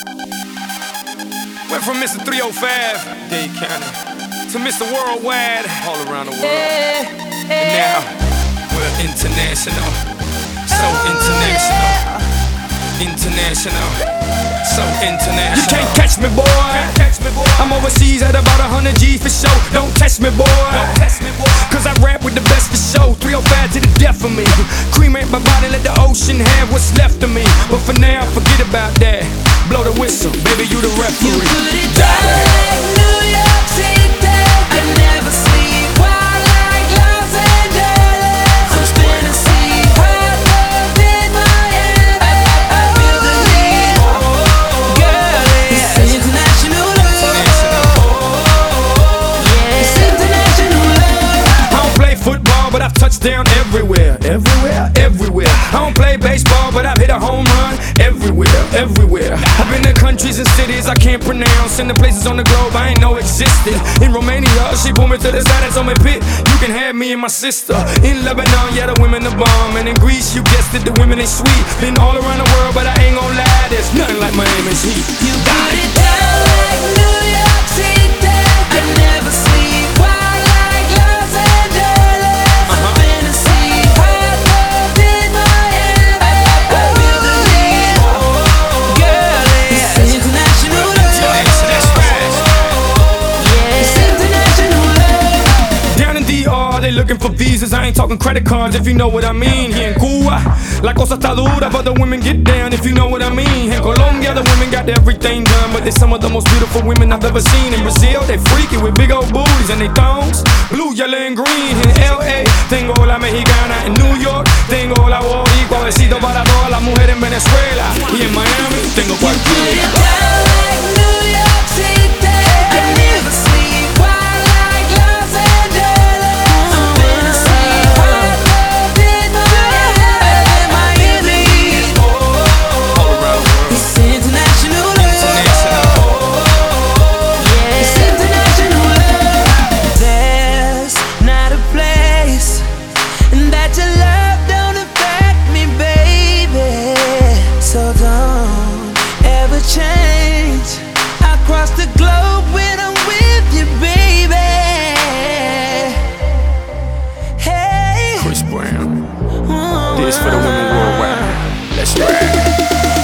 Went from Mr. 305, Dade County, to Mr. Worldwide, all around the world. And now, we're international, so international. International, so international. You can't catch me, boy. I'm overseas at about 100 G for show. Don't test me, boy. Cause I rap with the best for show. 305 to the death of me. Cremate my body, let the ocean have what's left of me. But for now, forget about that. Blow the whistle, baby, you the referee. You put it down like New York City. I never sleep wild like Los Angeles. I'm spinning sea, hot love in my head. I feel the heat, girl. It's international love. It's international love. I don't play football, but I've touched down everywhere. Everywhere. I don't play baseball, but I've hit a home run everywhere. I've been to countries and cities I can't pronounce, and the places on the globe I ain't know existed. In Romania, she pulled me to the side and told me, "Pit, you can have me and my sister." In Lebanon, yeah, the women are bomb. And in Greece, you guessed it, the women ain't sweet. Been all around the world, but I ain't gon' lie, there's nothing like Miami's heat. You put it down like New York City. I never sleep wild like Los Angeles. I'm spinning sea, hot love in my head. I feel the heat, girl. It's international love. It's international love. Down in DR, they looking for visas. I ain't talking credit cards, if you know what I mean. Here in Cuba, la cosa está dura, but the women get down, if you know what I mean. In Colombia, the women got everything done, but they're some of the most beautiful women I've ever seen. In Brazil, they freaky with big old booties and they thongs, blue, yellow, and green. In LA, tengo la mexicana. In New York, tengo la boricua. Besito para todas las mujeres en Venezuela. Y en Miami, tengo Put it cualquiera. down like New York City. I never sleep wild like Los Angeles. I'm spinning sea, hot love in my head. Miami, All around the world. it's international love. It's international love. There's not a place that your love don't affect me, baby. So don't ever change. I cross the globe when I'm with you, baby. Hey, Chris Brown, this for the women worldwide. Let's ride.